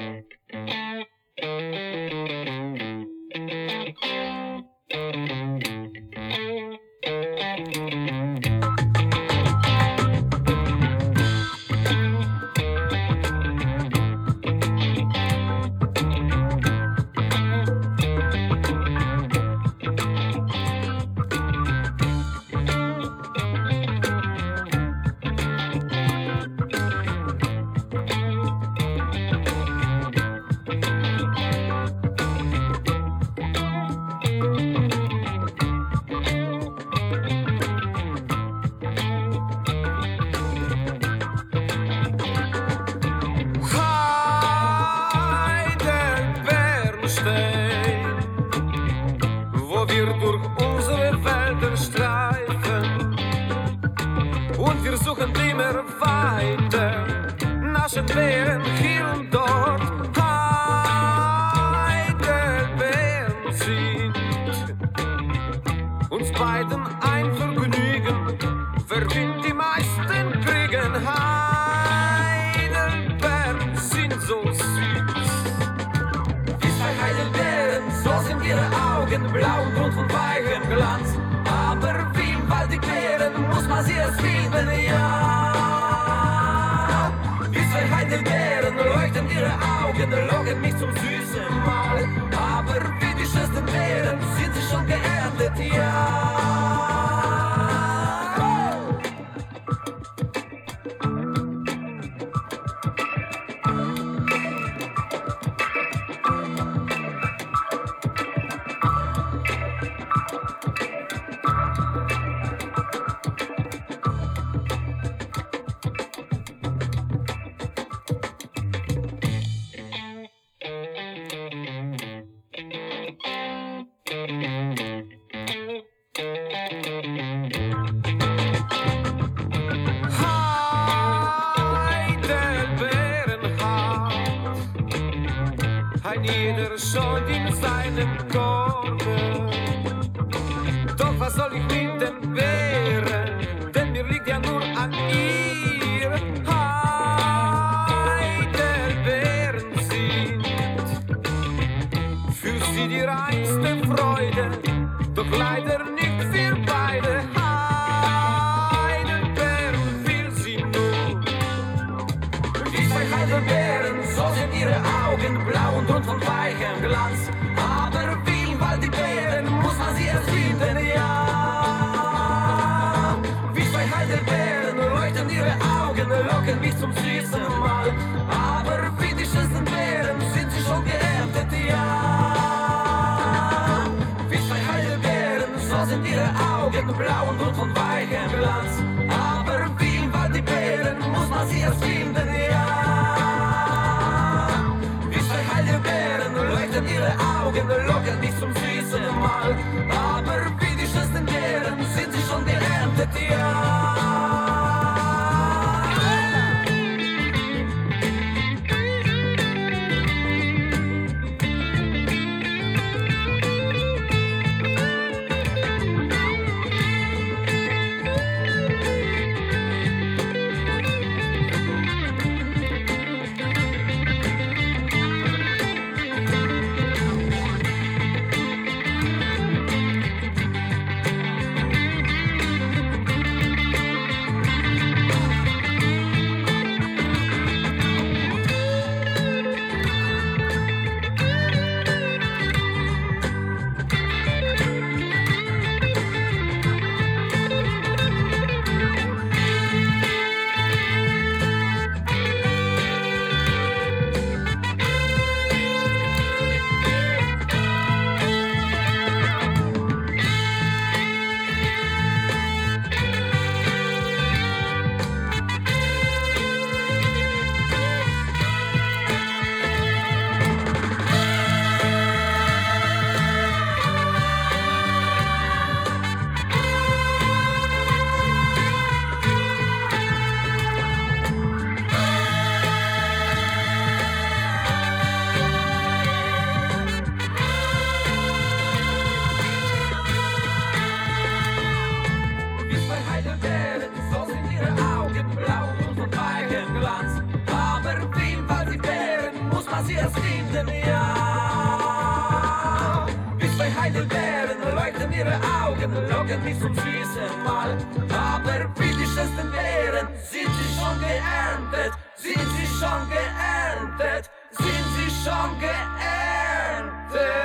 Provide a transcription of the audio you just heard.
Wo wir durch unsere Felder streifen und wir suchen immer weiter, naschen Beeren hier und dort. Heidelbeeren sind uns beiden ein Vergnügen, wer die meisten kriegen. Heidelbeeren sind so süß. Wie zwei Heidelbeeren, so sind ihre Augen, blau und rund von weichem Glanz. Aber wie im Wald die Beeren, muss man sie erst lieben, ja. Wie zwei Heidelbeeren leuchten ihre Augen, locken mich zum süßen Mahl. Aber wie die schönsten Beeren sind sie schon geerntet, ja. Ein jeder schon in seinem Korbe. Doch was soll ich mit den Beeren? Denn mir liegt ja nur an ihr. Heidelbeeren sind für sie die reinste Freude, doch leider nicht für beide. Heidelbeeren will sie nur. Wie zwei Heidelbeeren, so sind ihre Augen, blau und rund von weichem Glanz. Aber wie im Wald die Beeren, muss man sie erst finden, ja. Wie zwei Heidelbeeren leuchten ihre Augen, locken mich zum süßen Mahl. Aber wie die schönsten Beeren sind sie schon geerntet, ja. Wie zwei Heidelbeeren, so sind ihre Augen, blau und rund von weichem Glanz. Aber wie im Wald die Beeren, muss man sie erst finden, ja. Leuchten ihre Augen, locken mich zum süßen Mahl. Aber wie die schönsten Beeren sind sie schon geerntet, ja. erst liebenden Jahr. Wie zwei Heidelbeeren leuchten ihre Augen, locken mich zum süßen Mal. Aber wie die schönsten Beeren sind sie schon geerntet, sind sie schon geerntet, sind sie schon geerntet.